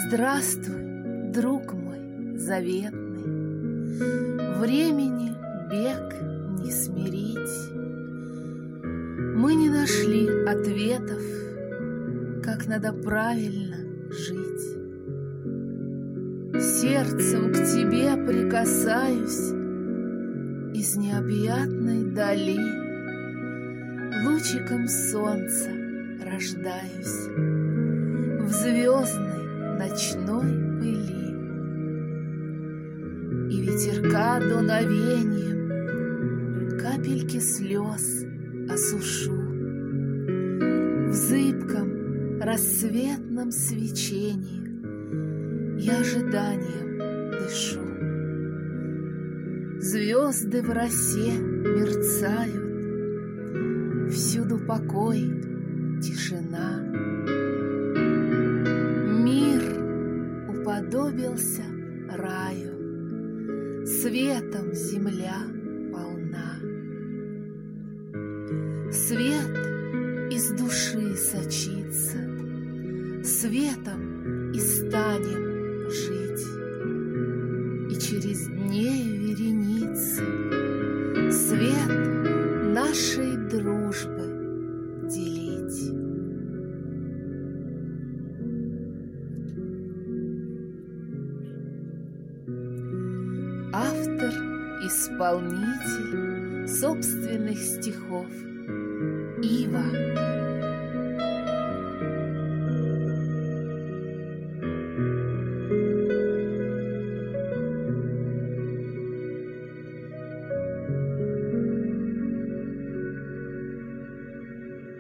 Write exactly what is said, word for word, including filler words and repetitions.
Здравствуй, друг мой заветный, времени бег не смирить. Мы не нашли ответов, как надо правильно жить. Сердцем к тебе прикасаюсь, из необъятной дали лучиком солнца рождаюсь в звездной ночной пыли. И ветерка дуновением капельки слез осушу, в зыбком рассветном свечении я ожиданием дышу. Звезды в росе мерцают, всюду покой, тишина. Мир уподобился раю, светом земля полна. Свет из души сочится, светом и станем жить, и через дней вереницы свет нашей дружбы делить. Автор, исполнитель собственных стихов Ива